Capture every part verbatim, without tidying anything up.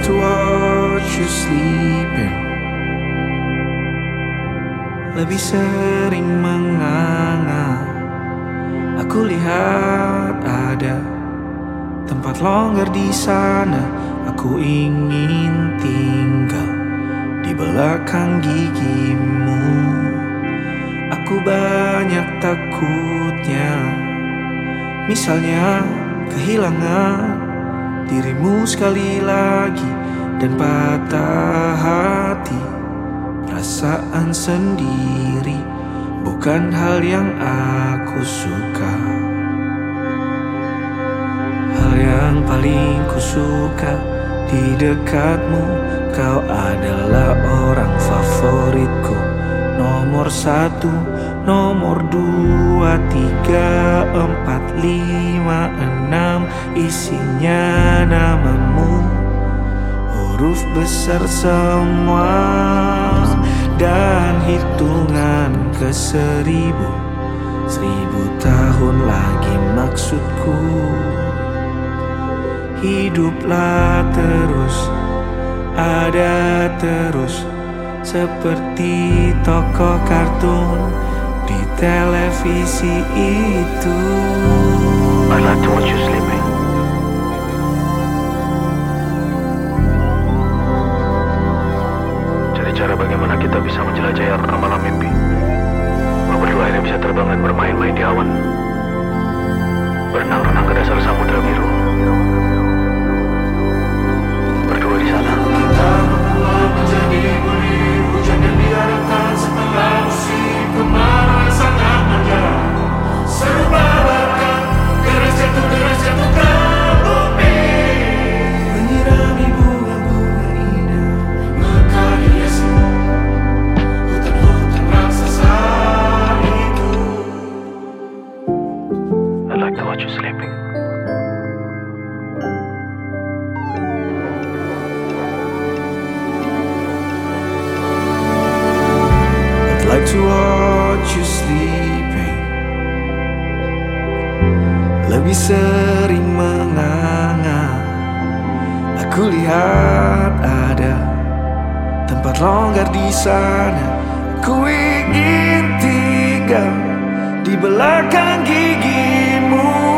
to watch you sleeping. Lebih sering menganga. Aku lihat ada tempat longgar di sana. Aku ingin tinggal di belakang gigimu. Aku banyak takutnya, misalnya kehilangan dirimu sekali lagi dan patah hati. Perasaan sendiri bukan hal yang aku suka. Hal yang paling ku suka di dekatmu, kau adalah orang favoritku. Nomor satu, nomor dua, tiga, empat, lima, enam, isinya namamu. Huruf besar semua dan hitungan ke seribu. Seribu tahun lagi maksudku. Hiduplah terus, ada terus, seperti tokoh kartun di televisi itu. I like to watch you sleeping. Cari cara bagaimana kita bisa menjelajahi malam mimpi. Lo berdua ini bisa terbang dan bermain-main di awan, berenang-renang ke dasar samudra biru. Berdua di sana. Kita berdua menjadi gurih hujan yang diharapkan setelah musim kemarau sangat ada. Serupa bahkan deras jatuh, deras jatuh ke bumi, menyirami bunga-bunga indah, mekari hiasi hutan-hutan raksasa itu. I like to watch you sleeping. Like to watch you sleeping. Lebih sering menganga. Aku lihat ada tempat longgar di sana. Aku ingin tinggal di belakang gigimu.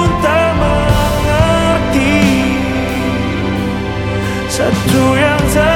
Satu yang tak